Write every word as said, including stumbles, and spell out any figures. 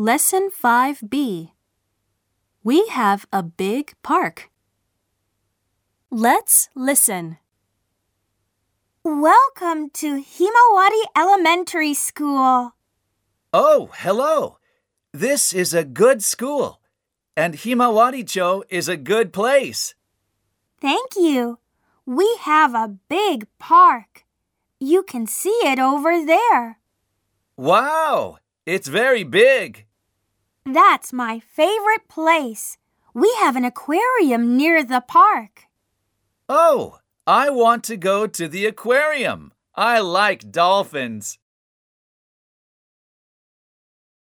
Lesson five B. We have a big park. Let's listen. Welcome to Himawari Elementary School. Oh, hello. This is a good school, and Himawari-cho is a good place. Thank you. We have a big park. You can see it over there. Wow, it's very big. That's my favorite place. We have an aquarium near the park. Oh, I want to go to the aquarium. I like dolphins.